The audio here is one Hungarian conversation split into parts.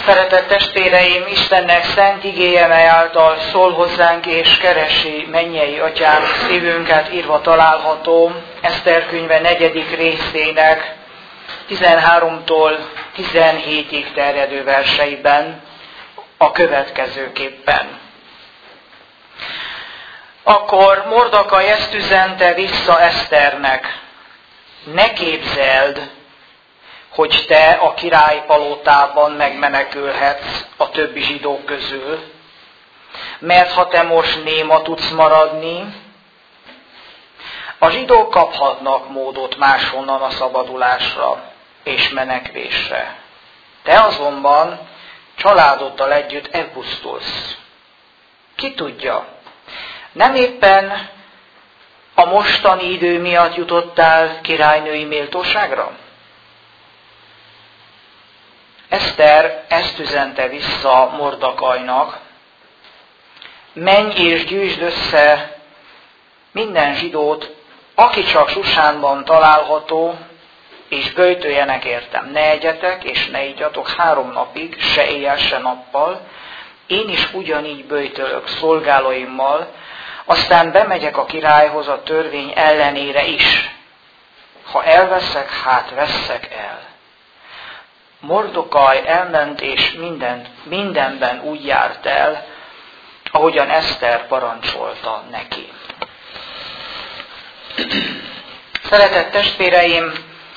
Szeretett testvéreim, Istennek szent igéje, mely által szól hozzánk és keresi mennyei Atyánk szívünket, írva található Eszter könyve 4. részének 13-tól 17-ig terjedő verseiben a következőképpen. Akkor Mordakaj ezt üzente vissza Eszternek: ne képzeld, hogy te a király palotában megmenekülhetsz a többi zsidó közül, mert ha te most néma tudsz maradni, a zsidók kaphatnak módot máshonnan a szabadulásra és menekvésre. Te azonban családoddal együtt elpusztulsz. Ki tudja, nem éppen a mostani idő miatt jutottál királynői méltóságra? Eszter ezt üzente vissza Mordakajnak: menj és gyűjtsd össze minden zsidót, aki csak Susánban található, és böjtöljenek értem. Ne egyetek és ne igyatok 3 napig, se éjjel, se nappal. Én is ugyanígy böjtölök szolgálóimmal, aztán bemegyek a királyhoz a törvény ellenére is. Ha elveszek, hát vesszek el. Mordokaj elment és mindenben úgy járt el, ahogyan Eszter parancsolta neki. Szeretett testvéreim,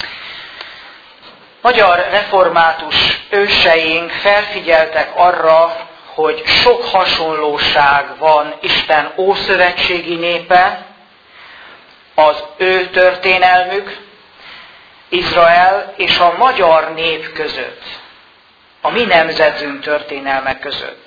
magyar református őseink felfigyeltek arra, hogy sok hasonlóság van Isten ószövetségi népe, az ő történelmük, Izrael és a magyar nép között, a mi nemzetünk történelme között.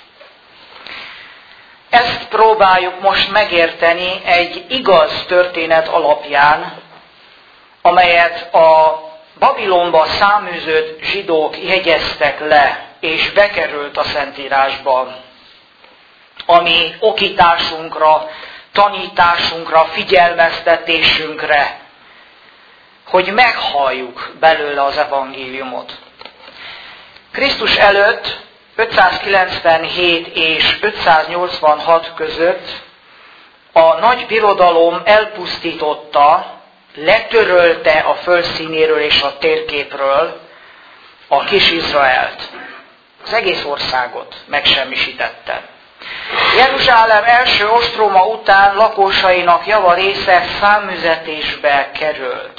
Ezt próbáljuk most megérteni egy igaz történet alapján, amelyet a Babilonba száműzött zsidók jegyeztek le, és bekerült a Szentírásba, ami okításunkra, tanításunkra, figyelmeztetésünkre, hogy meghalljuk belőle az evangéliumot. Krisztus előtt 597 és 586 között a nagy birodalom elpusztította, letörölte a földszínéről és a térképről a kis Izraelt. Az egész országot megsemmisítette. Jeruzsálem első ostroma után lakosainak java része száműzetésbe került.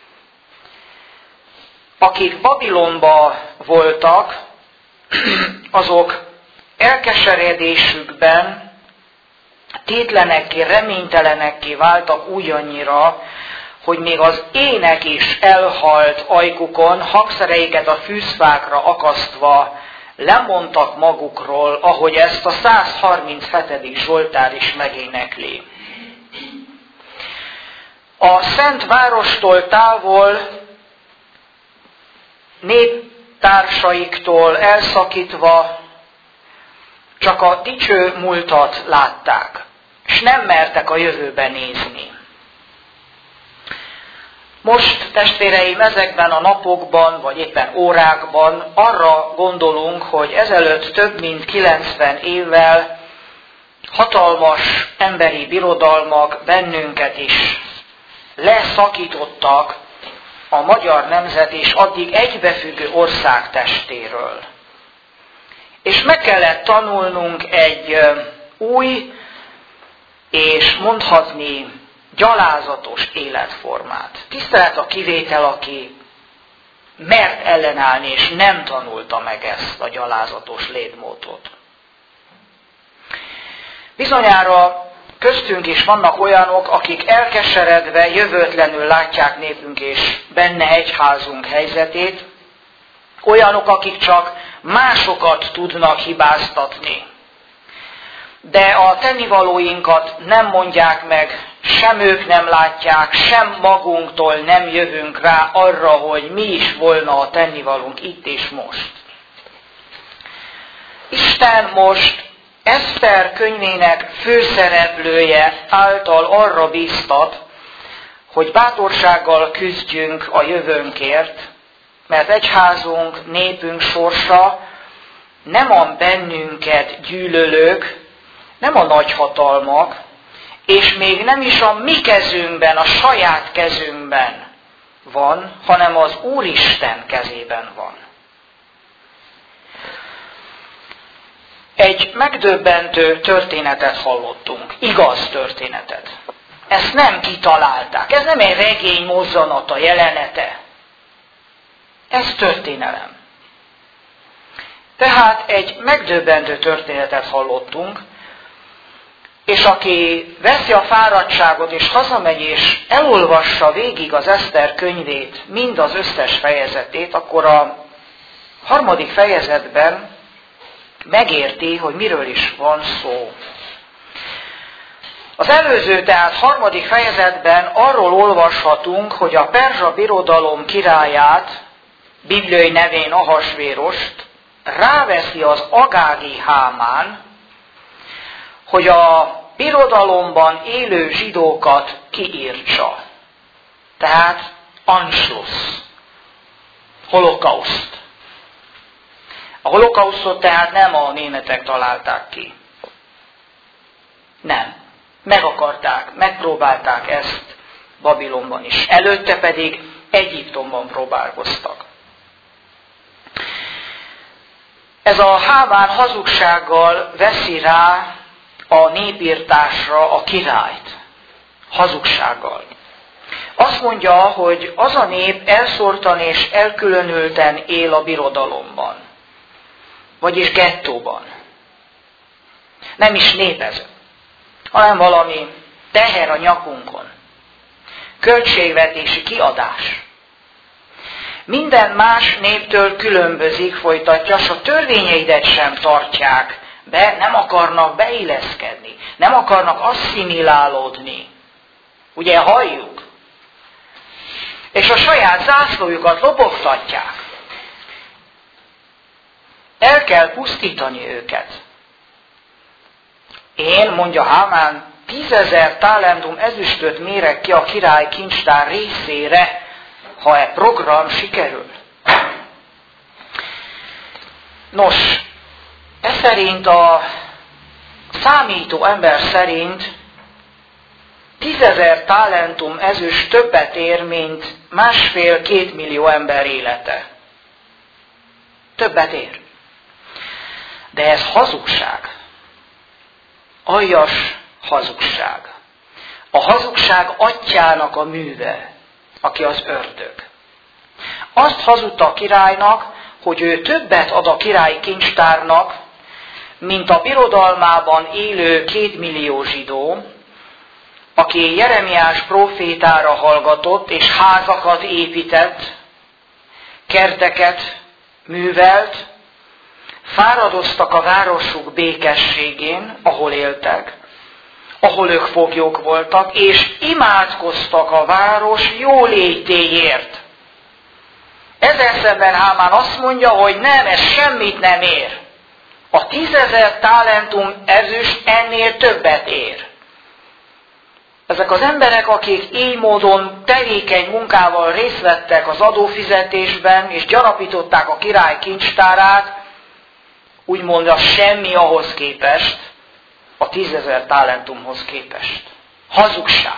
Akik Babilonba voltak, azok elkeseredésükben tétlenekké, reménytelenekké váltak olyannyira, hogy még az ének is elhalt ajkukon, hangszereiket a fűzfákra akasztva lemondtak magukról, ahogy ezt a 137. Zsoltár is megénekli. A Szent Várostól távol, néptársaiktól elszakítva csak a dicső múltat látták, és nem mertek a jövőbe nézni. Most, testvéreim, ezekben a napokban, vagy éppen órákban arra gondolunk, hogy ezelőtt több mint 90 évvel hatalmas emberi birodalmak bennünket is leszakítottak a magyar nemzet és addig egybefüggő ország testéről. És meg kellett tanulnunk egy új és mondhatni gyalázatos életformát. Tisztelet a kivétel, aki mert ellenállni és nem tanulta meg ezt a gyalázatos létmódot. Bizonyára köztünk is vannak olyanok, akik elkeseredve, jövőtlenül látják népünk és benne egyházunk helyzetét, olyanok, akik csak másokat tudnak hibáztatni. De a tennivalóinkat nem mondják meg, sem ők nem látják, sem magunktól nem jövünk rá arra, hogy mi is volna a tennivalónk itt és most. Isten most Eszter könyvének főszereplője által arra bíztat, hogy bátorsággal küzdjünk a jövőnkért, mert egyházunk, népünk sorsa nem a bennünket gyűlölők, nem a nagyhatalmak, és még nem is a mi kezünkben, a saját kezünkben van, hanem az Úristen kezében van. Egy megdöbbentő történetet hallottunk, igaz történetet. Ezt nem kitalálták, ez nem egy regény mozzanata, jelenete. Ez történelem. Tehát egy megdöbbentő történetet hallottunk, és aki veszi a fáradtságot, és hazamegy, és elolvassa végig az Eszter könyvét, mind az összes fejezetét, akkor a 3. fejezetben megérti, hogy miről is van szó. Az előző, tehát 3. fejezetben arról olvashatunk, hogy a perzsa birodalom királyát, bibliai nevén Ahasvérost, ráveszi az agági Hámán, hogy a birodalomban élő zsidókat kiírtsa. Tehát Anschluss, holokauszt. A holokausztot tehát nem a németek találták ki. Nem. Megpróbálták ezt Babilonban is. Előtte pedig Egyiptomban próbálkoztak. Ez a Hámán hazugsággal veszi rá a népirtásra a királyt. Hazugsággal. Azt mondja, hogy az a nép elszórtan és elkülönülten él a birodalomban. Vagyis gettóban. Nem is népező, hanem valami teher a nyakunkon. Költségvetési kiadás. Minden más néptől különbözik, folytatja, s a törvényeidet sem tartják be, nem akarnak beilleszkedni, nem akarnak asszimilálódni. Ugye halljuk? És a saját zászlójukat lobogtatják. El kell pusztítani őket. Én, mondja Hámán, 10.000 talentum ezüstöt mérek ki a király kincstár részére, ha e program sikerül. Nos, ez szerint a számító ember szerint 10.000 talentum ezüst többet ér, mint 1,5-2 millió ember élete. Többet ér. De ez hazugság. Aljas hazugság. A hazugság atyjának a műve, aki az ördög. Azt hazudta a királynak, hogy ő többet ad a királyi kincstárnak, mint a birodalmában élő 2 millió zsidó, aki Jeremiás prófétára hallgatott, és házakat épített, kerteket művelt, fáradoztak a városuk békességén, ahol éltek, ahol ők foglyok voltak, és imádkoztak a város jólétéért. Ezzel szemben Hámán azt mondja, hogy nem, ez semmit nem ér. A 10.000 talentum ezüst ennél többet ér. Ezek az emberek, akik így módon tevékeny munkával részt vettek az adófizetésben, és gyarapították a király kincstárát, úgymond a semmi ahhoz képest, a 10.000 talentumhoz képest. Hazugság.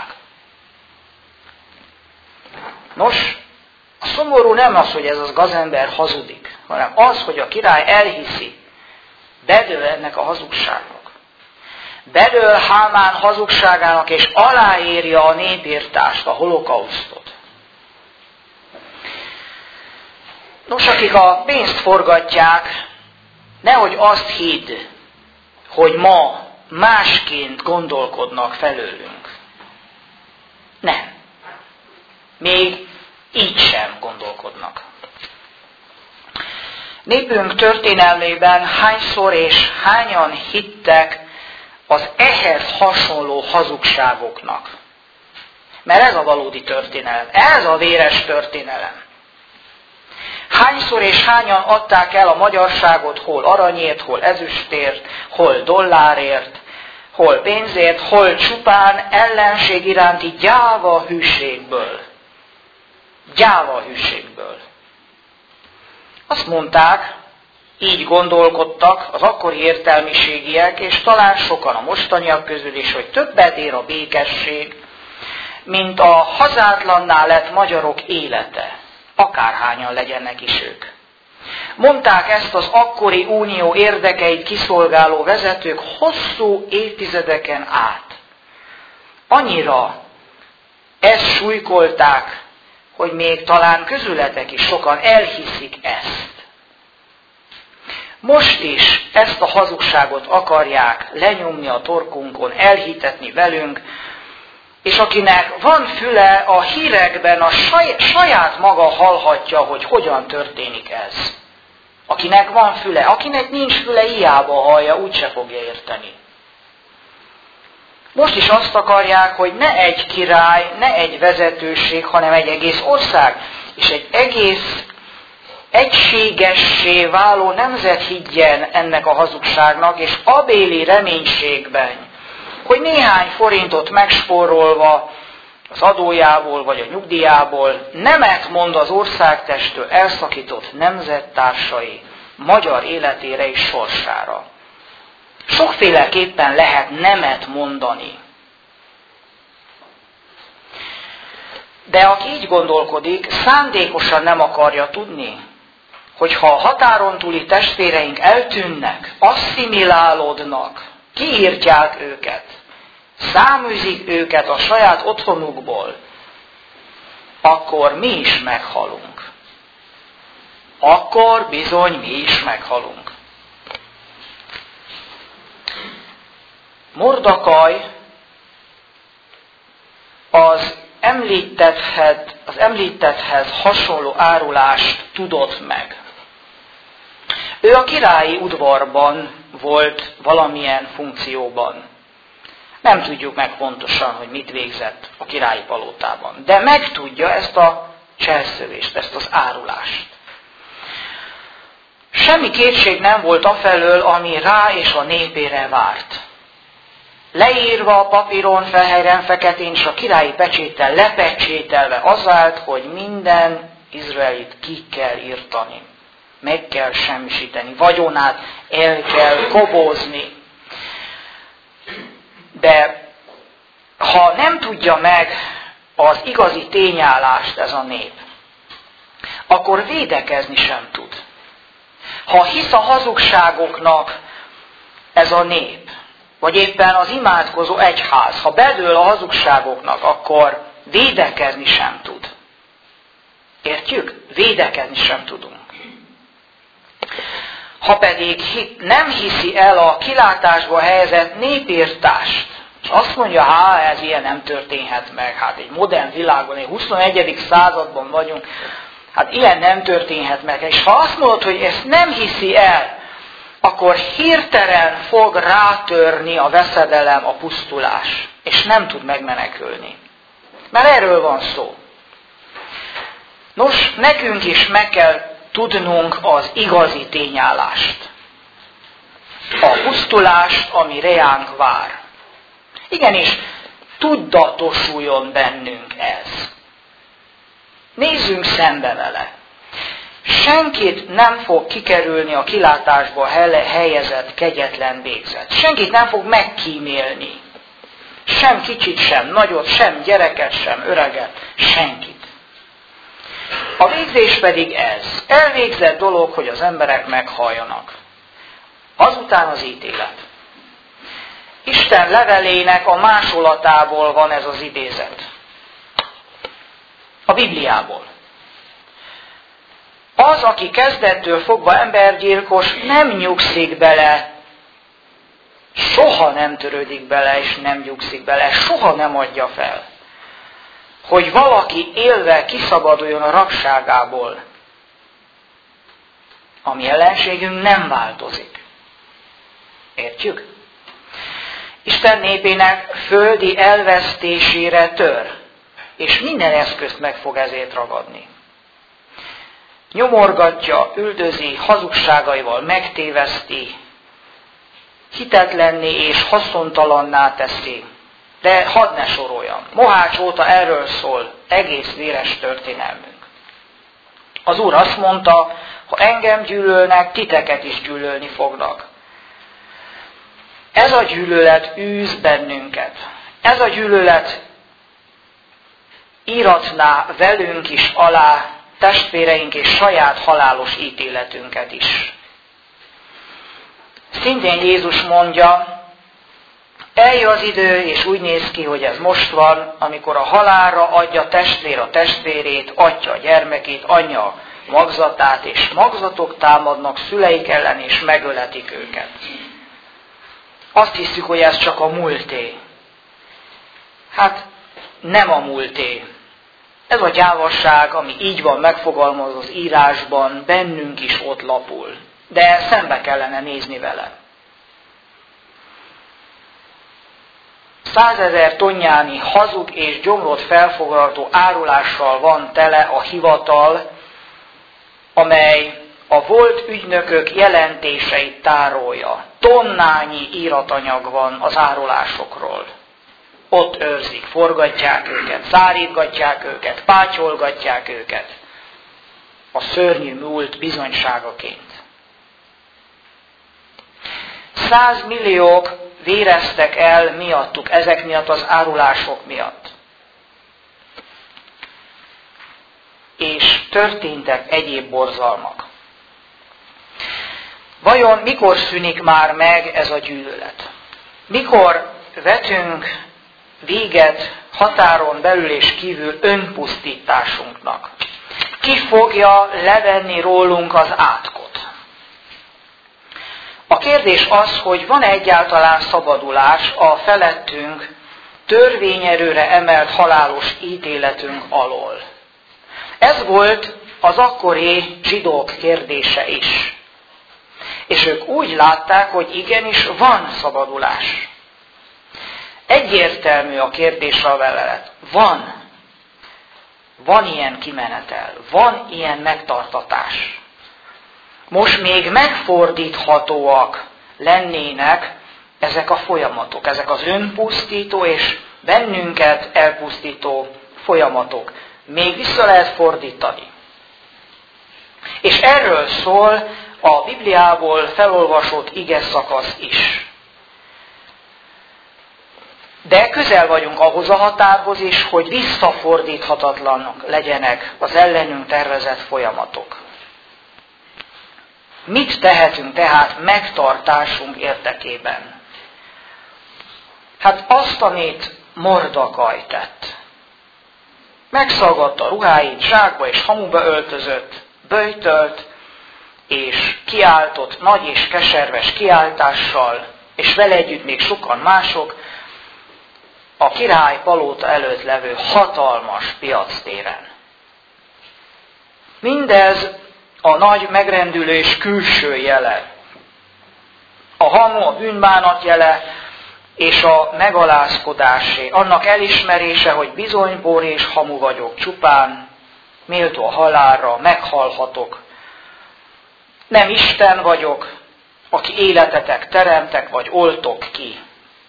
Nos, a szomorú nem az, hogy ez az gazember hazudik, hanem az, hogy a király elhiszi, bedől ennek a hazugságnak. Bedől Hámán hazugságának, és aláírja a népirtást, a holokausztot. Nos, akik a pénzt forgatják, nehogy azt hidd, hogy ma másként gondolkodnak felőlünk. Nem. Még így sem gondolkodnak. Népünk történelmében hányszor és hányan hittek az ehhez hasonló hazugságoknak. Mert ez a valódi történelem, ez a véres történelem. Hányszor és hányan adták el a magyarságot, hol aranyért, hol ezüstért, hol dollárért, hol pénzért, hol csupán ellenség iránti gyáva hűségből. Gyáva hűségből. Azt mondták, Így gondolkodtak az akkori értelmiségiek, és talán sokan a mostaniak közül is, hogy többet ér a békesség, mint a hazátlanná lett magyarok élete, akárhányan legyenek is ők. Mondták ezt az akkori unió érdekeit kiszolgáló vezetők hosszú évtizedeken át. Annyira ezt súlykolták, hogy még talán közületek is sokan elhiszik ezt. Most is ezt a hazugságot akarják lenyomni a torkunkon, elhitetni velünk, és akinek van füle, a hírekben a saját maga hallhatja, hogy hogyan történik ez. Akinek van füle, akinek nincs füle, hiába hallja, úgyse fogja érteni. Most is azt akarják, hogy ne egy király, ne egy vezetőség, hanem egy egész ország, és egy egész egységessé váló nemzet higgyen ennek a hazugságnak, és abéli reménységben, hogy néhány forintot megspórolva az adójából vagy a nyugdíjából nemet mond az országtestől elszakított nemzettársai magyar életére és sorsára. Sokféleképpen lehet nemet mondani. De aki így gondolkodik, szándékosan nem akarja tudni, hogy ha a határon túli testvéreink eltűnnek, asszimilálódnak, kiírtják őket, száműzik őket a saját otthonukból, akkor mi is meghalunk. Akkor bizony mi is meghalunk. Mordakaj az említetthez hasonló árulást tudott meg. Ő a királyi udvarban volt valamilyen funkcióban. Nem tudjuk meg pontosan, hogy mit végzett a királyi palotában, de megtudja ezt a cselszövést, ezt az árulást. Semmi kétség nem volt afelől, ami rá és a népére várt. Leírva a papíron, fehéren, feketén, és a királyi pecséttel lepecsételve az állt, hogy minden izraelit ki kell írtani, meg kell semmisíteni, vagyonát el kell kobozni. De ha nem tudja meg az igazi tényállást ez a nép, akkor védekezni sem tud. Ha hisz a hazugságoknak ez a nép, vagy éppen az imádkozó egyház, ha bedől a hazugságoknak, akkor védekezni sem tud. Értjük? Védekezni sem tudunk. Ha pedig nem hiszi el a kilátásba helyezett népírtást, és azt mondja, ez ilyen nem történhet meg, hát egy modern világban, egy 21. században vagyunk, hát ilyen nem történhet meg. És ha azt mondod, hogy ezt nem hiszi el, akkor hirtelen fog rátörni a veszedelem, a pusztulás, és nem tud megmenekülni. Mert erről van szó. Nos, nekünk is meg kell tudnunk az igazi tényállást. A pusztulást, ami reánk vár. Igenis, tuddatosuljon bennünk ez. Nézzünk szembe vele. Senkit nem fog kikerülni a kilátásba helyezett kegyetlen végzet. Senkit nem fog megkímélni. Sem kicsit, sem nagyot, sem gyereket, sem öreget, senkit. A végzés pedig ez. Elvégzett dolog, hogy az emberek meghalljanak. Azután az ítélet. Isten levelének a másolatából van ez az idézet. A Bibliából. Az, aki kezdettől fogva embergyilkos, nem nyugszik bele, soha nem törődik bele, és nem nyugszik bele, soha nem adja fel, hogy valaki élve kiszabaduljon a rabságából. A mi ellenségünk nem változik. Értjük? Isten népének földi elvesztésére tör, és minden eszközt meg fog ezért ragadni. Nyomorgatja, üldözi, hazugságaival megtéveszti, hitetlenné és haszontalanná teszi. De hadd ne soroljam. Mohács óta erről szól egész véres történelmünk. Az Úr azt mondta, ha engem gyűlölnek, titeket is gyűlölni fognak. Ez a gyűlölet űz bennünket. Ez a gyűlölet íratná velünk is alá testvéreink és saját halálos ítéletünket is. Szintén Jézus mondja, eljön az idő, és úgy néz ki, hogy ez most van, amikor a halálra adja testvér a testvérét, atya a gyermekét, anyja a magzatát, és magzatok támadnak szüleik ellen, és megöletik őket. Azt hiszük, hogy ez csak a múlté. Hát nem a múlté. Ez a gyávasság, ami így van megfogalmazva az írásban, bennünk is ott lapul. De szembe kellene nézni vele. 100 000 tonnányi hazug és gyomrot felfoglaltó árulással van tele a hivatal, amely a volt ügynökök jelentéseit tárolja. Tonnányi íratanyag van az árulásokról. Ott őrzik, forgatják őket, szárítgatják őket, pátyolgatják őket. A szörnyű múlt bizonyságaként. 100 milliók véreztek el miattuk, ezek miatt az árulások miatt. És történtek egyéb borzalmak. Vajon mikor szűnik már meg ez a gyűlölet? Mikor vetünk véget határon belül és kívül önpusztításunknak? Ki fogja levenni rólunk az átkot? A kérdés az, hogy van-e egyáltalán szabadulás a felettünk törvényerőre emelt halálos ítéletünk alól. Ez volt az akkori zsidók kérdése is. És ők úgy látták, hogy igenis van szabadulás. Egyértelmű a kérdésre a felelet. Van ilyen kimenetel, van ilyen megtartatás. Most még megfordíthatóak lennének ezek a folyamatok, ezek az önpusztító és bennünket elpusztító folyamatok. Még vissza lehet fordítani. És erről szól a Bibliából felolvasott ige szakasz is. De közel vagyunk ahhoz a határhoz is, hogy visszafordíthatatlanok legyenek az ellenünk tervezett folyamatok. Mit tehetünk tehát megtartásunk érdekében? Hát azt, amit Mordakaj tett. Megszaggatta ruháit, zsákba és hamuba öltözött, böjtölt, és kiáltott nagy és keserves kiáltással, és vele együtt még sokan mások, a király palota előtt levő hatalmas piactéren. Mindez a nagy megrendülés külső jele. A hamu, a bűnbánat jele, és a megalázkodásé. Annak elismerése, hogy bizony bor és hamu vagyok csupán, méltó a halálra, meghalhatok. Nem Isten vagyok, aki életetek teremtek, vagy oltok ki.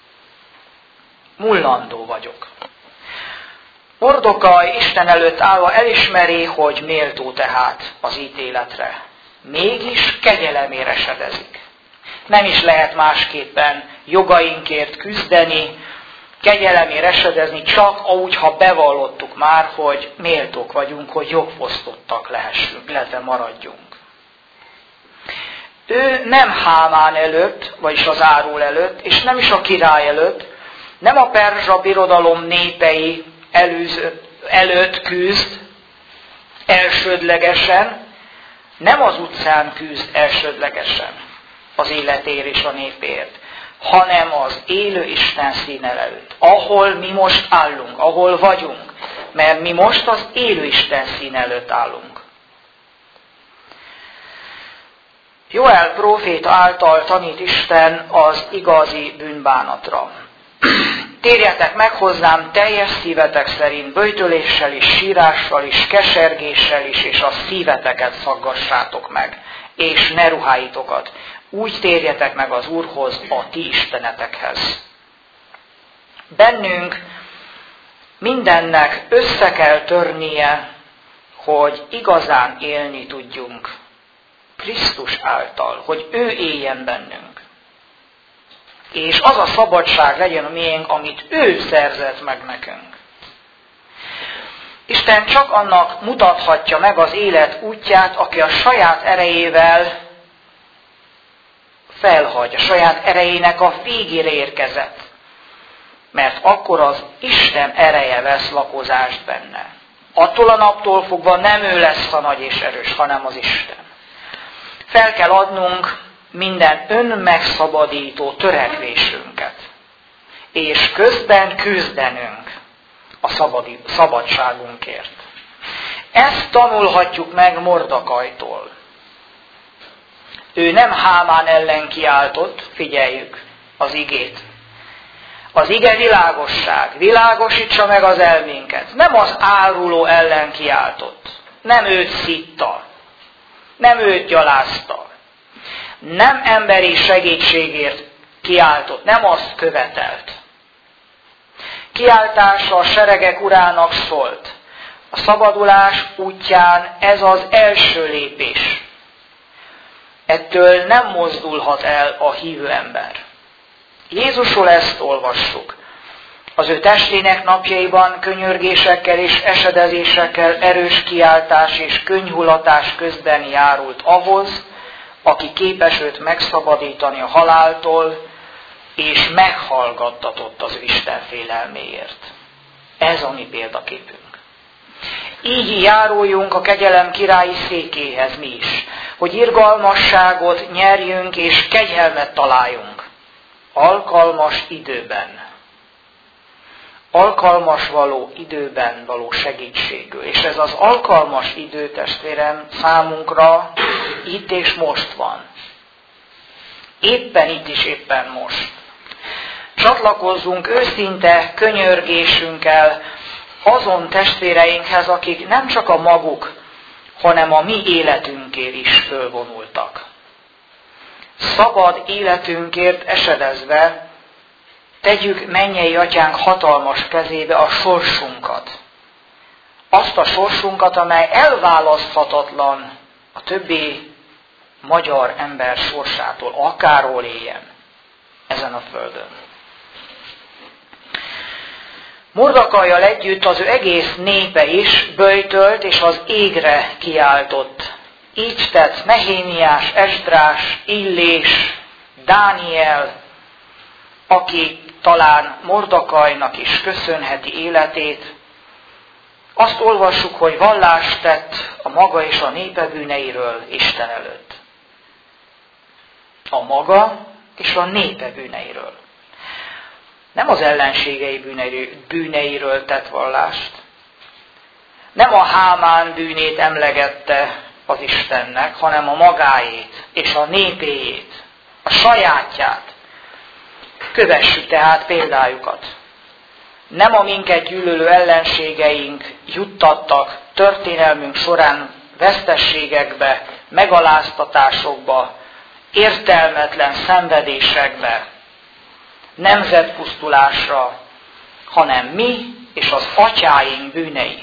Mullandó vagyok. Mordokaj Isten előtt állva elismeri, hogy méltó tehát az ítéletre. Mégis kegyelemére sedezik. Nem is lehet másképpen jogainkért küzdeni, kegyelemére esedezni, csak úgy, ha bevallottuk már, hogy méltók vagyunk, hogy jogfosztottak lehessünk, illetve maradjunk. Ő nem Hámán előtt, vagyis az árul előtt, és nem is a király előtt, nem a perzsa birodalom népei előtt küzd elsődlegesen, nem az utcán küzd elsődlegesen az életért és a népért, hanem az élő Isten színe előtt, ahol mi most állunk, ahol vagyunk, mert mi most az élő Isten színe előtt állunk. Joel próféta által tanít Isten az igazi bűnbánatra. Térjetek meg hozzám teljes szívetek szerint, böjtöléssel is, sírással is, kesergéssel is, és a szíveteket szaggassátok meg, és ne ruháitokat. Úgy térjetek meg az Úrhoz, a ti istenetekhez. Bennünk mindennek össze kell törnie, hogy igazán élni tudjunk Krisztus által, hogy ő éljen bennünk. És az a szabadság legyen a miénk, amit ő szerzett meg nekünk. Isten csak annak mutathatja meg az élet útját, aki a saját erejével felhagy, a saját erejének a végére érkezett. Mert akkor az Isten ereje vesz lakozást benne. Attól a naptól fogva nem ő lesz a nagy és erős, hanem az Isten. Fel kell adnunk minden önmegszabadító törekvésünket, és közben küzdenünk a szabadságunkért. Ezt tanulhatjuk meg Mordekajtól. Ő nem Hámán ellen kiáltott, figyeljük az igét. Az ige világosság, világosítsa meg az elménket. Nem az áruló ellen kiáltott, nem őt szitta, nem őt gyalázta, nem emberi segítségért kiáltott, nem azt követelt. Kiáltása a seregek urának szólt. A szabadulás útján ez az első lépés. Ettől nem mozdulhat el a hívő ember. Jézusról ezt olvassuk. Az ő testének napjaiban könyörgésekkel és esedezésekkel erős kiáltás és könnyhulatás közben járult ahhoz, aki képes őt megszabadítani a haláltól, és meghallgattatott az ő Isten félelméért. Ez a mi példaképünk. Így járuljunk a kegyelem királyi székéhez mi is, hogy irgalmasságot nyerjünk és kegyelmet találjunk. Alkalmas időben. Alkalmas időben való segítségül. És ez az alkalmas idő, testvérem, számunkra itt és most van. Éppen itt is, éppen most. Csatlakozzunk őszinte könyörgésünkkel azon testvéreinkhez, akik nem csak a maguk, hanem a mi életünkért is fölvonultak. Szabad életünkért esedezve tegyük mennyei atyánk hatalmas kezébe a sorsunkat. Azt a sorsunkat, amely elválaszthatatlan a többi magyar ember sorsától, akárhol éljen ezen a földön. Mordekajjal együtt az ő egész népe is böjtölt és az égre kiáltott. Így tett Nehémiás, Esdrás, Illés, Dániel, aki talán Mordekajnak is köszönheti életét. Azt olvassuk, hogy vallást tett a maga és a népe bűneiről Isten előtt. A maga és a népe bűneiről. Nem az ellenségei bűneiről tett vallást. Nem a Hámán bűnét emlegette az Istennek, hanem a magáét és a népéjét, a sajátját. Kövessük tehát példájukat. Nem a minket gyűlölő ellenségeink juttattak történelmünk során vesztességekbe, megaláztatásokba, értelmetlen szenvedésekbe, nemzetpusztulásra, hanem mi és az atyáink bűnei.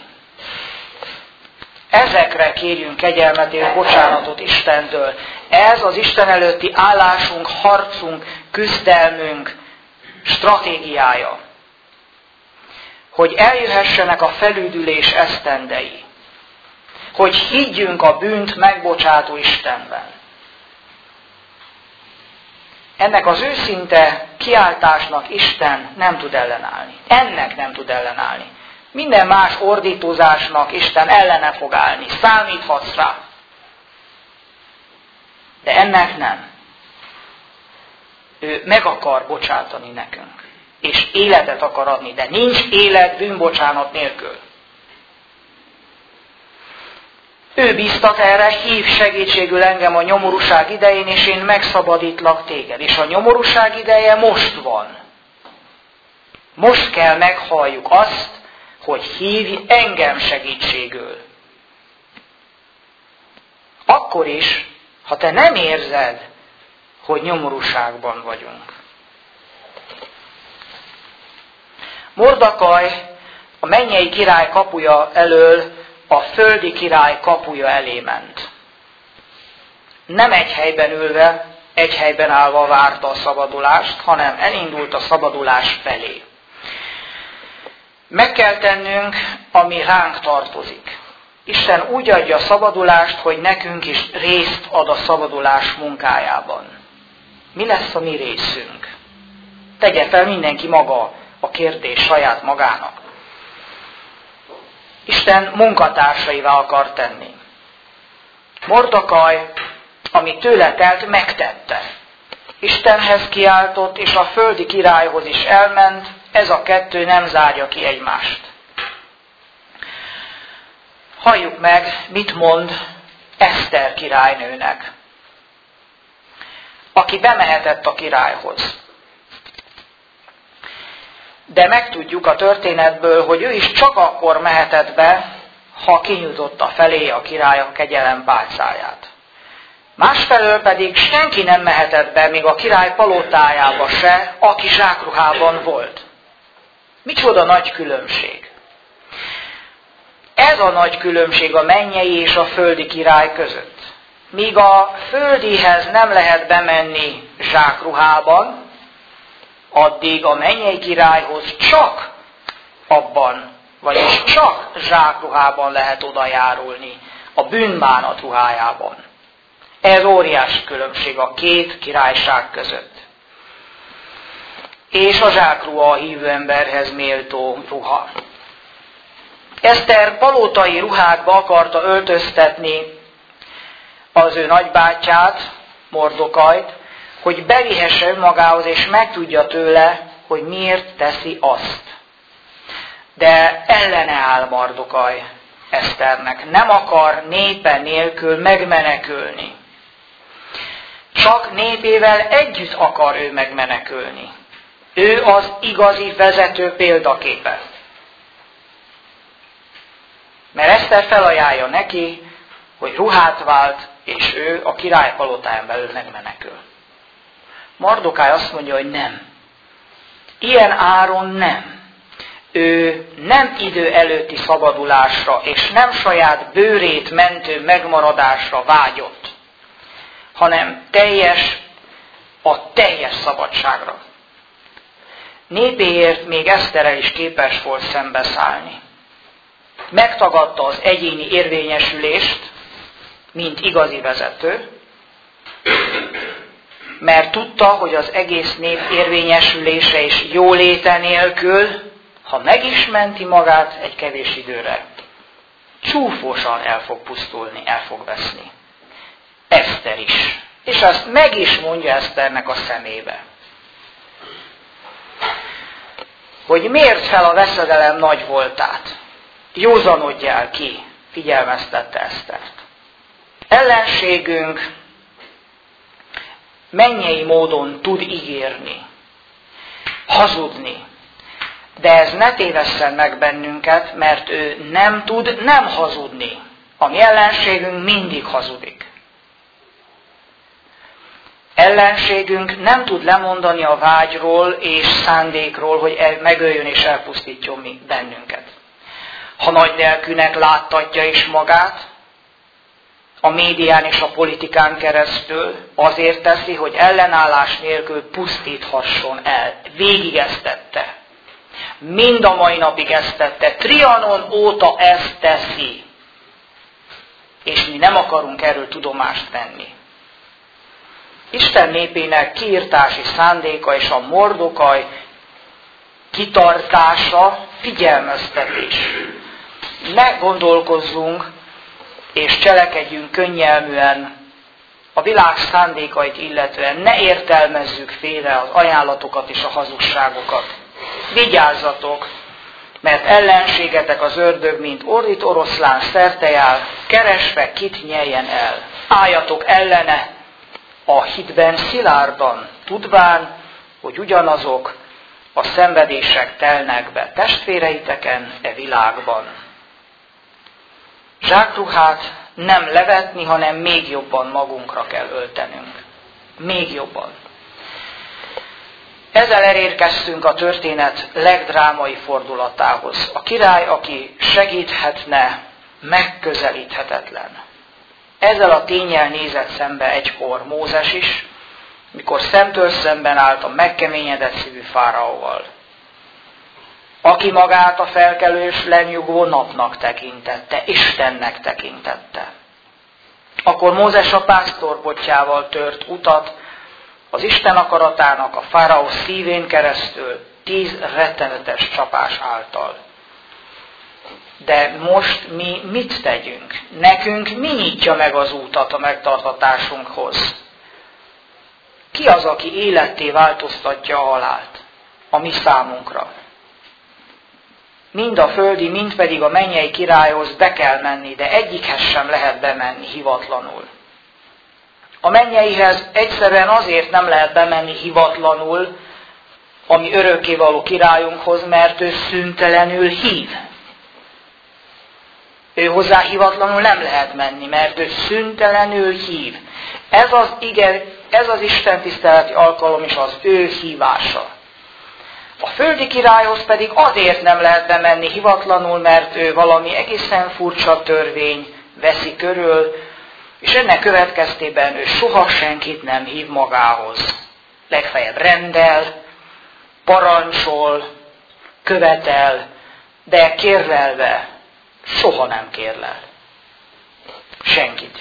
Ezekre kérjünk kegyelmet és bocsánatot Istentől. Ez az Isten előtti állásunk, harcunk, küzdelmünk stratégiája. Hogy eljöhessenek a felüdülés esztendei. Hogy higgyünk a bűnt megbocsátó Istenben. Ennek az őszinte kiáltásnak Isten nem tud ellenállni. Ennek nem tud ellenállni. Minden más ordítozásnak Isten ellene fog állni. Számíthatsz rá. De ennek nem. Ő meg akar bocsátani nekünk. És életet akar adni. De nincs élet bűnbocsánat nélkül. Ő bíztat erre, hív segítségül engem a nyomorúság idején, és én megszabadítlak téged. És a nyomorúság ideje most van. Most kell meghalljuk azt, hogy hívj engem segítségül. Akkor is, ha te nem érzed, hogy nyomorúságban vagyunk. Mordekaj a mennyei király kapuja elől a földi király kapuja elé ment. Nem egy helyben ülve, egy helyben állva várta a szabadulást, hanem elindult a szabadulás felé. Meg kell tennünk, ami ránk tartozik. Isten úgy adja a szabadulást, hogy nekünk is részt ad a szabadulás munkájában. Mi lesz a mi részünk? Tegye fel mindenki maga a kérdés saját magának. Isten munkatársaivé akar tenni. Mordokaj, ami tőle telt, megtette. Istenhez kiáltott, és a földi királyhoz is elment, ez a kettő nem zárja ki egymást. Halljuk meg, mit mond Eszter királynőnek, aki bemehetett a királyhoz. De megtudjuk a történetből, hogy ő is csak akkor mehetett be, ha kinyújtotta felé a király a kegyelem pálcáját. Másfelől pedig senki nem mehetett be, még a király palotájába se, aki zsákruhában volt. Micsoda nagy különbség! Ez a nagy különbség a mennyei és a földi király között. Míg a földihez nem lehet bemenni zsákruhában, addig a mennyei királyhoz csak abban, vagyis csak zsákruhában lehet odajárulni, a bűnbánat ruhájában. Ez óriási különbség a két királyság között. És a zsákruha a hívő emberhez méltó ruha. Eszter palótai ruhákba akarta öltöztetni az ő nagybátyját, Mordokajt, hogy bevihesse önmagához, és megtudja tőle, hogy miért teszi azt. De ellene áll Mordokaj Eszternek. Nem akar népe nélkül megmenekülni. Csak népével együtt akar ő megmenekülni. Ő az igazi vezető példaképe. Mert Eszter felajánlja neki, hogy ruhát vált, és ő a király palotáján belül megmenekül. Mardokály azt mondja, hogy nem. Ilyen áron nem. Ő nem idő előtti szabadulásra, és nem saját bőrét mentő megmaradásra vágyott, hanem a teljes szabadságra. Népéért még Eszterrel is képes volt szembeszállni. Megtagadta az egyéni érvényesülést, mint igazi vezető, mert tudta, hogy az egész nép érvényesülése és jóléte nélkül, ha meg is menti magát egy kevés időre, csúfosan el fog pusztulni, el fog veszni. Eszter is. És azt meg is mondja Eszternek a szemébe. Hogy mért fel a veszedelem nagy voltát. Józanodjál ki, figyelmeztette Esztert. Ellenségünk mennyei módon tud ígérni, hazudni, de ez ne tévesszen meg bennünket, mert ő nem tud nem hazudni. A mi ellenségünk mindig hazudik. Ellenségünk nem tud lemondani a vágyról és szándékról, hogy megöljön és elpusztítjon bennünket. Ha nagy lelkűnek láttatja is magát, a médián és a politikán keresztül azért teszi, hogy ellenállás nélkül pusztíthasson el. Végig ezt tette. Mind a mai napig ezt tette. Trianon óta ezt teszi. És mi nem akarunk erről tudomást venni. Isten népének kiirtási szándéka és a Mordokaj kitartása figyelmeztetés. Ne gondolkozzunk és cselekedjünk könnyelműen a világ szándékait illetően, ne értelmezzük félre az ajánlatokat és a hazugságokat. Vigyázzatok, mert ellenségetek az ördög, mint ordít oroszlán szertejár, keresve kit nyeljen el. Álljatok ellene a hitben szilárdan, tudván, hogy ugyanazok a szenvedések telnek be testvéreiteken e világban. Zsákruhát nem levetni, hanem még jobban magunkra kell öltenünk. Még jobban. Ezzel elérkeztünk a történet legdrámai fordulatához. A király, aki segíthetne megközelíthetetlen. Ezzel a ténnyel nézett szembe egykor Mózes is, mikor szemtől szemben állt a megkeményedett szívű fáraóval, aki magát a felkelő és lenyugvó napnak tekintette, Istennek tekintette. Akkor Mózes a pásztorbotjával tört utat az Isten akaratának a fáraó szívén keresztül 10 rettenetes csapás által. De most mi mit tegyünk? Nekünk mi nyitja meg az útat a megtartatásunkhoz? Ki az, aki életté változtatja a halált? A mi számunkra. Mind a földi, mind pedig a mennyei királyhoz be kell menni, de egyikhez sem lehet bemenni hivatlanul. A mennyeihez egyszerűen azért nem lehet bemenni hivatlanul, a mi örökkévaló királyunkhoz, mert ő szüntelenül hív. Ő hozzá hivatlanul nem lehet menni, mert ő szüntelenül hív. Ez az Isten tiszteleti alkalom is az ő hívása. A földi királyhoz pedig azért nem lehet bemenni hivatlanul, mert ő valami egészen furcsa törvény veszi körül, és ennek következtében ő soha senkit nem hív magához. Legfeljebb rendel, parancsol, követel, de kérlelve soha nem kérlel. Senkit.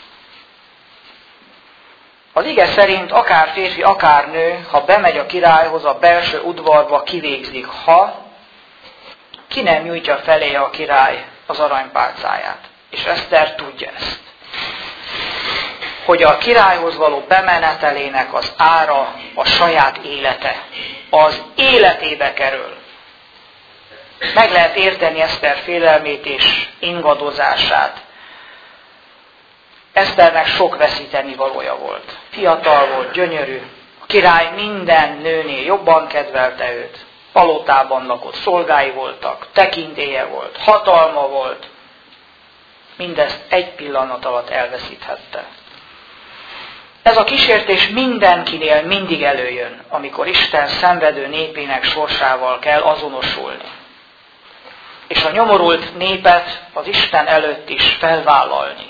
Az ige szerint akár férfi, akár nő, ha bemegy a királyhoz, a belső udvarba kivégzik, ha ki nem nyújtja felé a király az aranypálcáját. És Eszter tudja ezt. Hogy a királyhoz való bemenetelének az ára a saját élete. Az életébe kerül. Meg lehet érteni Eszter félelmét és ingadozását. Eszternek sok veszíteni valója volt. Fiatal volt, gyönyörű. A király minden nőnél jobban kedvelte őt. Palotában lakott, szolgái voltak, tekintélye volt, hatalma volt. Mindezt egy pillanat alatt elveszíthette. Ez a kísértés mindenkinél mindig előjön, amikor Isten szenvedő népének sorsával kell azonosulni. És a nyomorult népet az Isten előtt is felvállalni.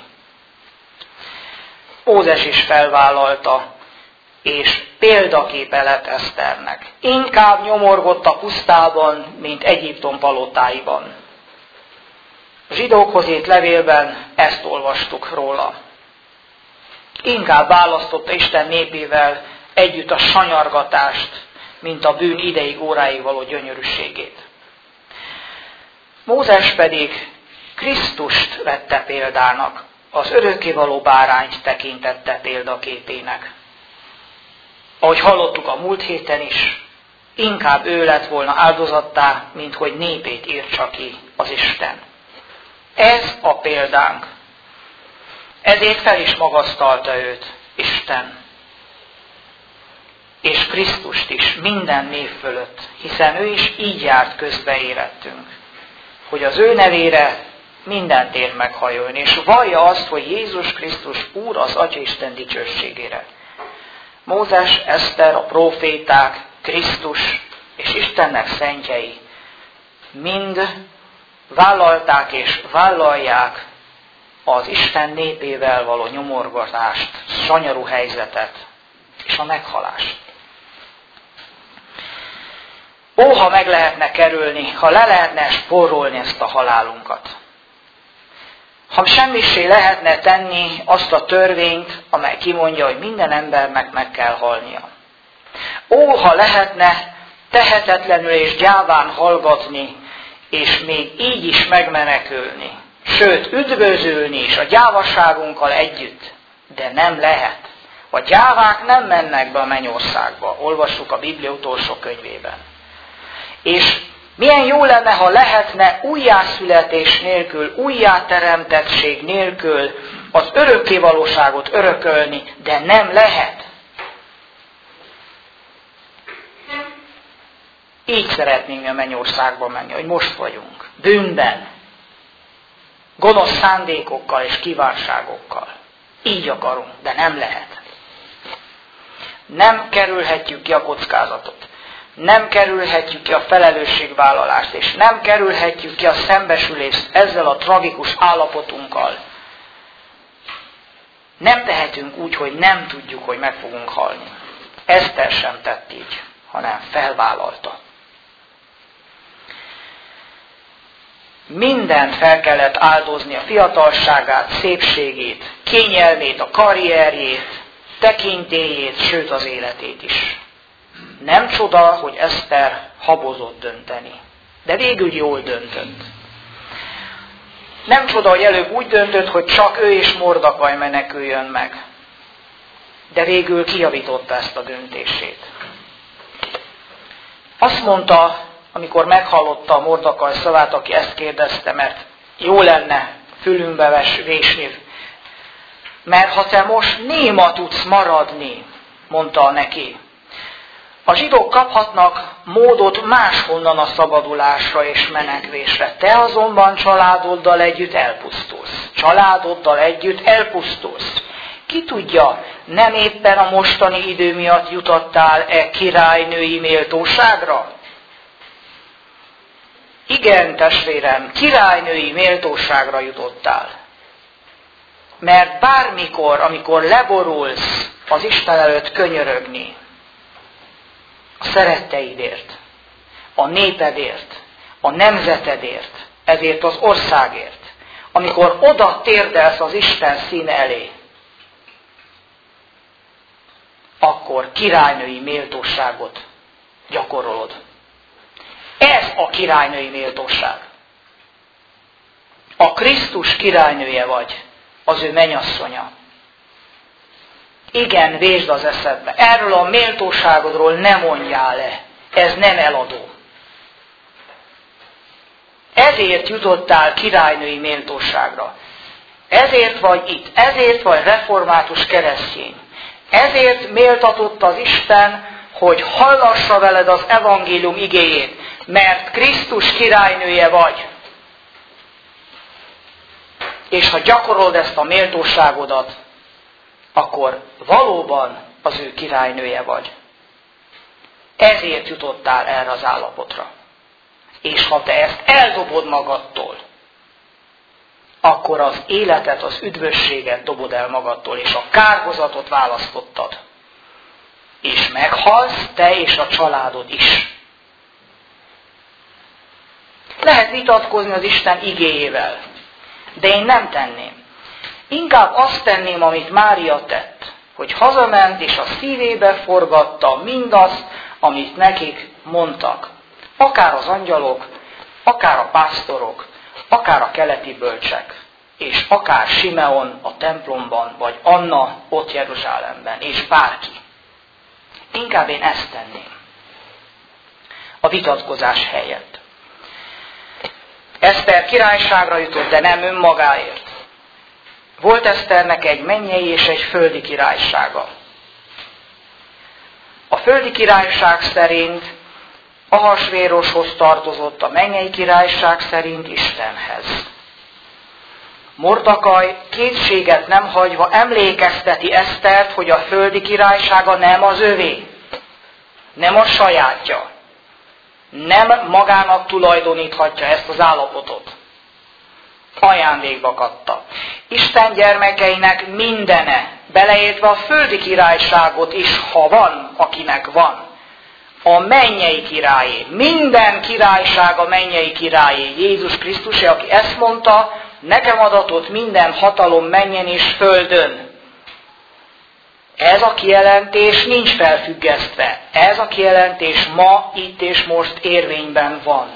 Mózes is felvállalta, és példaképe lett Eszternek. Inkább nyomorgott a pusztában, mint Egyiptom palotáiban. A zsidókhoz írt levélben ezt olvastuk róla. Inkább választotta Isten népével együtt a sanyargatást, mint a bűn ideig, óráig való gyönyörűségét. Mózes pedig Krisztust vette példának, az örökkévaló bárányt tekintette példaképének. Ahogy hallottuk a múlt héten is, inkább ő lett volna áldozattá, mint hogy népét írtsa ki az Isten. Ez a példánk. Ezért fel is magasztalta őt Isten. És Krisztust is minden név fölött, hiszen ő is így járt közbe érettünk, hogy az ő nevére minden tér meghajolni, és vallja azt, hogy Jézus Krisztus Úr az Atya Isten dicsőségére. Mózes, Eszter, a próféták, Krisztus és Istennek szentjei mind vállalták és vállalják az Isten népével való nyomorgatást, sanyarú helyzetet és a meghalást. Ó, ha meg lehetne kerülni, ha le lehetne spórolni ezt a halálunkat. Ha semmissé lehetne tenni azt a törvényt, amely kimondja, hogy minden embernek meg kell halnia. Ó, ha lehetne tehetetlenül és gyáván hallgatni, és még így is megmenekülni, sőt, üdvözölni is a gyávaságunkkal együtt, de nem lehet. A gyávák nem mennek be a mennyországba, olvassuk a Biblia utolsó könyvében. És milyen jó lenne, ha lehetne újjászületés nélkül, újjáteremtettség nélkül az örökkévalóságot örökölni, de nem lehet. Így szeretnénk a mennyországba menni, hogy most vagyunk. Bűnben, gonosz szándékokkal és kívánságokkal. Így akarunk, de nem lehet. Nem kerülhetjük ki a kockázatot. nem kerülhetjük ki a felelősségvállalást, és nem kerülhetjük ki a szembesülést ezzel a tragikus állapotunkkal. Nem tehetünk úgy, hogy nem tudjuk, hogy meg fogunk halni. Eszter sem tett így, hanem felvállalta. Mindent fel kellett áldozni, a fiatalságát, szépségét, kényelmét, a karrierjét, tekintélyét, sőt az életét is. Nem csoda, hogy Eszter habozott dönteni, de végül jól döntött. Nem csoda, hogy előbb úgy döntött, hogy csak ő és Mordakaj meneküljön meg, de végül kijavította ezt a döntését. Azt mondta, amikor meghallotta Mordakaj szavát, aki ezt kérdezte, mert jó lenne fülünkbe vésni, mert ha te most néma tudsz maradni, mondta neki. A zsidók kaphatnak módot máshonnan a szabadulásra és menekvésre. Te azonban családoddal együtt elpusztulsz. Családoddal együtt elpusztulsz. Ki tudja, nem éppen a mostani idő miatt jutottál-e királynői méltóságra? Igen, testvérem, királynői méltóságra jutottál. Mert bármikor, amikor leborulsz az Isten előtt könyörögni, a szeretteidért, a népedért, a nemzetedért, ezért az országért, amikor oda térdelsz az Isten színe elé, akkor királynői méltóságot gyakorolod. Ez a királynői méltóság. A Krisztus királynője vagy, az ő mennyasszonya. Igen, vésd az eszedbe. Erről a méltóságodról ne mondjál le. Ez nem eladó. Ezért jutottál királynői méltóságra. Ezért vagy itt. Ezért vagy református keresztény. Ezért méltatott az Isten, hogy hallassa veled az evangélium igéjét, mert Krisztus királynője vagy. És ha gyakorolod ezt a méltóságodat, akkor valóban az ő királynője vagy. Ezért jutottál erre az állapotra. És ha te ezt eldobod magadtól, akkor az életet, az üdvösséget dobod el magadtól, és a kárhozatot választottad. És meghalsz te és a családod is. Lehet vitatkozni az Isten igéjével, de én nem tenném. Inkább azt tenném, amit Mária tett, hogy hazament és a szívébe forgatta mindazt, amit nekik mondtak. Akár az angyalok, akár a pásztorok, akár a keleti bölcsek, és akár Simeon a templomban, vagy Anna ott Jeruzsálemben, és bárki. Inkább én ezt tenném. A vitatkozás helyett. Eszter királyságra jutott, de nem önmagáért. Volt Eszternek egy mennyei és egy földi királysága. A földi királyság szerint Ahasvéroshoz tartozott, a mennyei királyság szerint Istenhez. Mordakaj kétséget nem hagyva emlékezteti Esztert, hogy a földi királysága nem az övé, nem a sajátja. Nem magának tulajdoníthatja ezt az állapotot. Ajándékba kapta. Isten gyermekeinek mindene, beleértve a földi királyságot is, ha van, akinek van, a mennyei királyé. Minden királyság a mennyei királyé. Jézus Krisztusé, aki ezt mondta, nekem adatott minden hatalom mennyen és földön. Ez a kijelentés nincs felfüggesztve. Ez a kijelentés ma, itt és most érvényben van.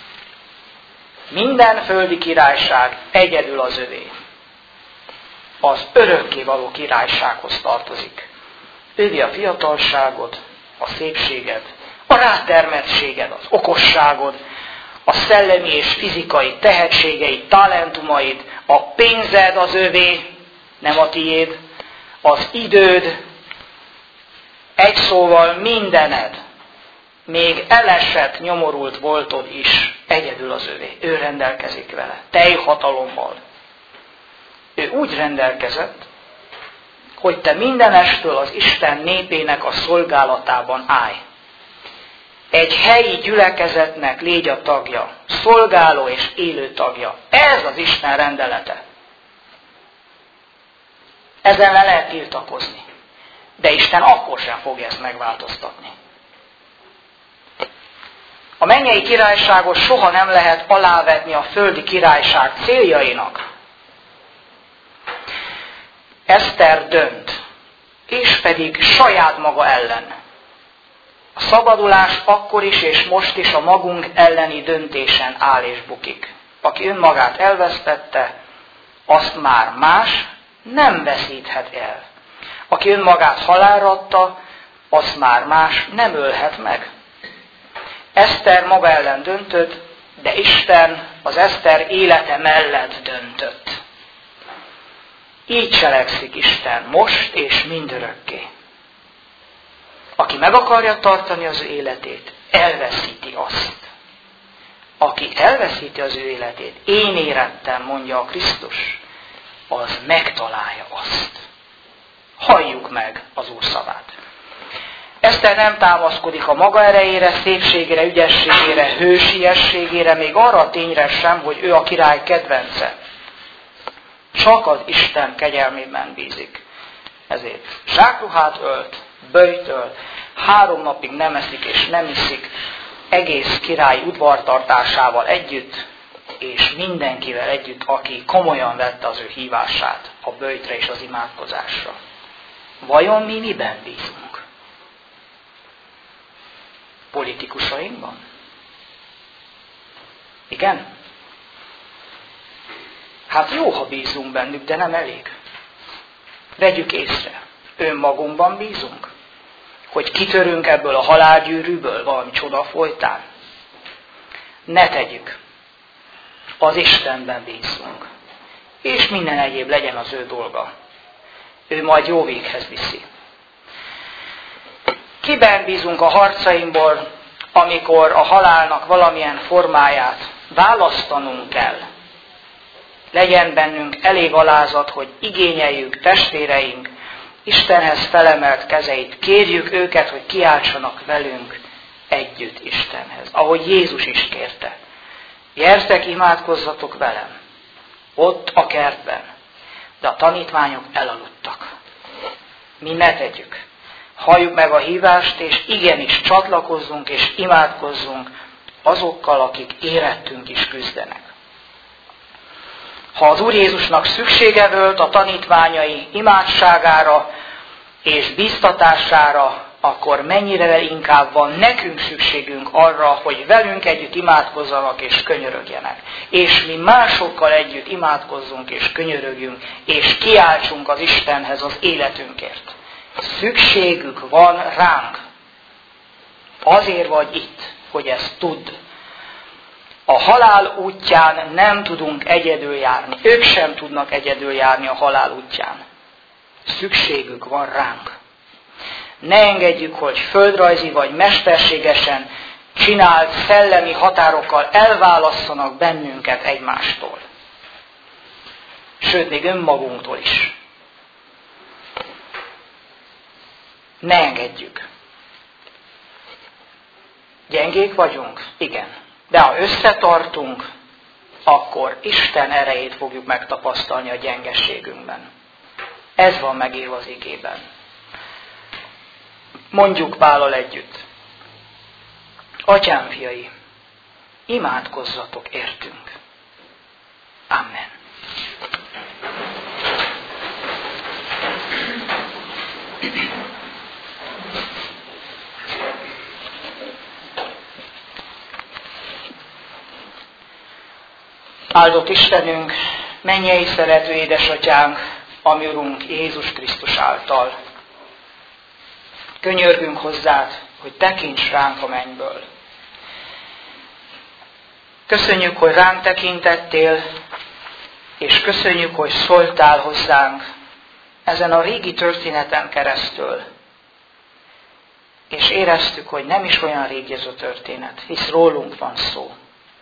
Minden földi királyság egyedül az övé. Az örökkévaló királysághoz tartozik. Ővé a fiatalságod, a szépséged, a rátermettséged, az okosságod, a szellemi és fizikai tehetségeid, talentumaid, a pénzed az övé, nem a tiéd, az időd, egy szóval mindened, még elesett, nyomorult voltod is, egyedül az övé. Ő rendelkezik vele, teljhatalommal. Ő úgy rendelkezett, hogy te mindenestől az Isten népének a szolgálatában állj. egy helyi gyülekezetnek légy a tagja, szolgáló és élő tagja. Ez az Isten rendelete. Ezen le lehet tiltakozni. De Isten akkor sem fogja ezt megváltoztatni. A mennyei királyságot soha nem lehet alávetni a földi királyság céljainak. Eszter dönt, és pedig saját maga ellen. A szabadulás akkor is és most is a magunk elleni döntésen áll és bukik. Aki önmagát elvesztette, azt már más nem veszíthet el. Aki önmagát halálra adta, azt már más nem ölhet meg. Eszter maga ellen döntött, de Isten az Eszter élete mellett döntött. Így cselekszik Isten most és mindörökké. Aki meg akarja tartani az ő életét, elveszíti azt. Aki elveszíti az ő életét, én érettem, mondja a Krisztus, az megtalálja azt. Halljuk meg az Úr szavát. Eszter nem támaszkodik a maga erejére, szépségére, ügyességére, hősiességére, még arra a tényre sem, hogy ő a király kedvence. Csak az Isten kegyelmében bízik. Ezért zsákruhát ölt, böjt ölt, 3 napig nem eszik és nem iszik, egész király udvartartásával együtt, és mindenkivel együtt, aki komolyan vette az ő hívását a böjtre és az imádkozásra. Vajon mi miben bízunk? Politikusainkban? Igen? Hát jó, ha bízunk bennük, de nem elég. Vegyük észre, önmagunkban bízunk, hogy kitörünk ebből a halálgyűrűből valami csoda folytán. Ne tegyük. Az Istenben bízunk. És minden egyéb legyen az ő dolga. Ő majd jó véghez viszi. Kiben bízunk a harcainkból, amikor a halálnak valamilyen formáját választanunk kell? Legyen bennünk elég alázat, hogy igényeljük testvéreink Istenhez felemelt kezeit, kérjük őket, hogy kiáltsanak velünk együtt Istenhez, ahogy Jézus is kérte. Gyertek, imádkozzatok velem, ott a kertben, de a tanítványok elaludtak. Mi ne tegyük. Halljuk meg a hívást, és igenis csatlakozzunk és imádkozzunk azokkal, akik érettünk is küzdenek. Ha az Úr Jézusnak szüksége volt a tanítványai imádságára és bíztatására, akkor mennyire inkább van nekünk szükségünk arra, hogy velünk együtt imádkozzanak és könyörögjenek. És mi másokkal együtt imádkozzunk és könyörögjünk, és kiáltsunk az Istenhez az életünkért. Szükségük van ránk. Azért vagy itt, hogy ezt tudd. A halál útján nem tudunk egyedül járni. Ők sem tudnak egyedül járni a halál útján. Szükségük van ránk. Ne engedjük, hogy földrajzi vagy mesterségesen csinált szellemi határokkal elválasszanak bennünket egymástól. Sőt, még önmagunktól is. Ne engedjük. Gyengék vagyunk? Igen. De ha összetartunk, akkor Isten erejét fogjuk megtapasztalni a gyengességünkben. Ez van megírva az igében. Mondjuk Pállal együtt. Atyám fiai, imádkozzatok értünk. Amen. Áldott Istenünk, mennyei szerető édesatyánk, a mi Urunk Jézus Krisztus által. Könyörgünk hozzád, hogy tekints ránk a mennyből. Köszönjük, hogy ránk tekintettél, és köszönjük, hogy szóltál hozzánk ezen a régi történeten keresztül. És éreztük, hogy nem is olyan régi ez a történet, hisz rólunk van szó.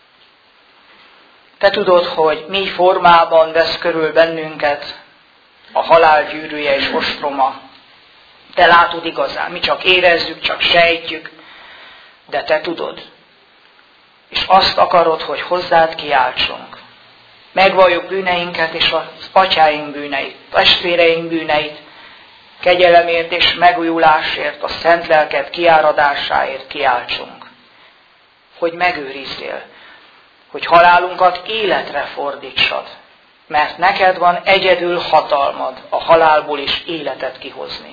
Te tudod, hogy mi formában vesz körül bennünket a halál gyűrűje és ostroma. Te látod igazán, mi csak érezzük, csak sejtjük, de te tudod. És azt akarod, hogy hozzád kiáltsunk. Megvalljuk bűneinket és az atyáink bűneit, testvéreink bűneit, kegyelemért és megújulásért, a szent lelked kiáradásáért kiáltsunk. Hogy megőrizzél, hogy halálunkat életre fordítsad, mert neked van egyedül hatalmad a halálból is életet kihozni.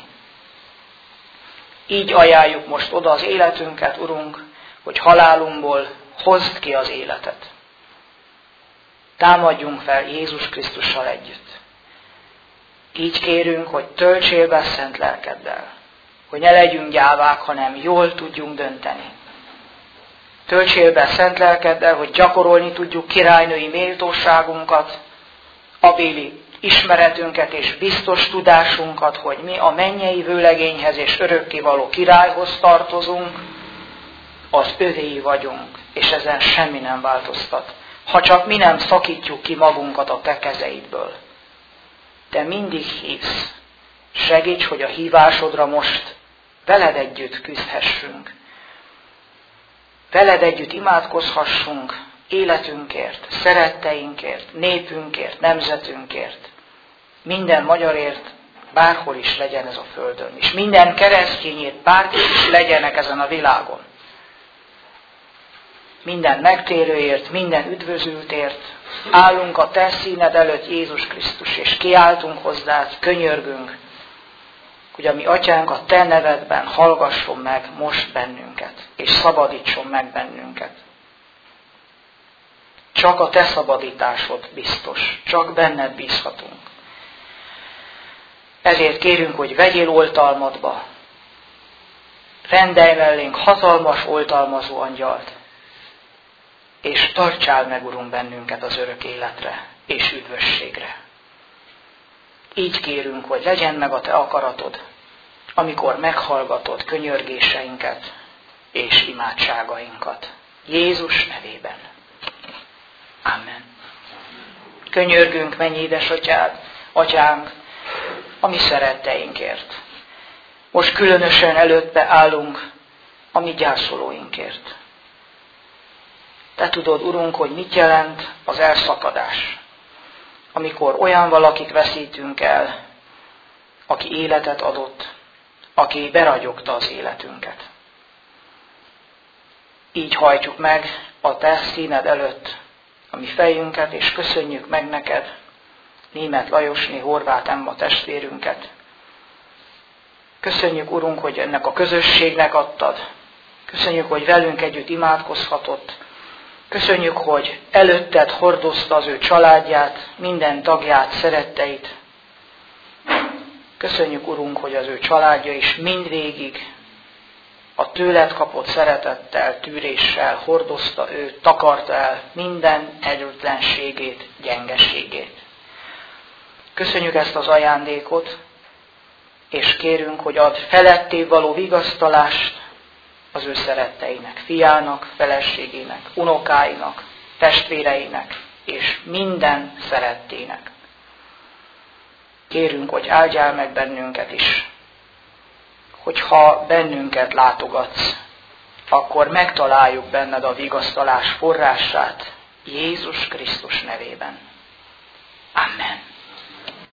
Így ajánljuk most oda az életünket, Urunk, hogy halálunkból hozd ki az életet. Támadjunk fel Jézus Krisztussal együtt. Így kérünk, hogy töltsél be szent lelkeddel, hogy ne legyünk gyávák, hanem jól tudjunk dönteni. Töltsél be szent lelkeddel, hogy gyakorolni tudjuk királynői méltóságunkat, abéli ismeretünket és biztos tudásunkat, hogy mi a mennyei vőlegényhez és örökkévaló királyhoz tartozunk, az övéi vagyunk, és ezen semmi nem változtat, ha csak mi nem szakítjuk ki magunkat a te kezeidből. Te mindig hívsz. Segíts, hogy a hívásodra most veled együtt küzdhessünk. Veled együtt imádkozhassunk életünkért, szeretteinkért, népünkért, nemzetünkért, minden magyarért, bárhol is legyen ez a földön, és minden keresztényért, bárki is legyenek ezen a világon. Minden megtérőért, minden üdvözültért állunk a te színed előtt, Jézus Krisztus, és kiáltunk hozzád, könyörgünk, hogy a mi atyánk a te nevedben hallgasson meg most bennünket, és szabadítson meg bennünket. Csak a te szabadításod biztos, csak benned bízhatunk. Ezért kérünk, hogy vegyél oltalmadba, rendelj mellénk hatalmas oltalmazó angyalt, és tartsál meg, Urunk, bennünket az örök életre és üdvösségre. Így kérünk, hogy legyen meg a te akaratod, amikor meghallgatod könyörgéseinket és imádságainkat. Jézus nevében. Amen. Könyörgünk, mennyi édesatyád, atyánk, a mi szeretteinkért. Most különösen előtte állunk a mi gyászolóinkért. Te tudod, Urunk, hogy mit jelent az elszakadás, amikor olyan valakit veszítünk el, aki életet adott, aki beragyogta az életünket. Így hajtjuk meg a te színed előtt a mi fejünket, és köszönjük meg neked, Németh Lajosné, Horváth Emma testvérünket. Köszönjük, Urunk, hogy ennek a közösségnek adtad. Köszönjük, hogy velünk együtt imádkozhatott. Köszönjük, hogy előtted hordozta az ő családját, minden tagját, szeretteit. Köszönjük, Urunk, hogy az ő családja is mindvégig a tőled kapott szeretettel, tűréssel hordozta őt, takarta el minden erőtlenségét, gyengeségét. Köszönjük ezt az ajándékot, és kérünk, hogy add feletté való vigasztalást az ő szeretteinek, fiának, feleségének, unokáinak, testvéreinek és minden szerettének. Kérünk, hogy áldjál meg bennünket is, hogyha bennünket látogatsz, akkor megtaláljuk benned a vigasztalás forrását Jézus Krisztus nevében. Amen.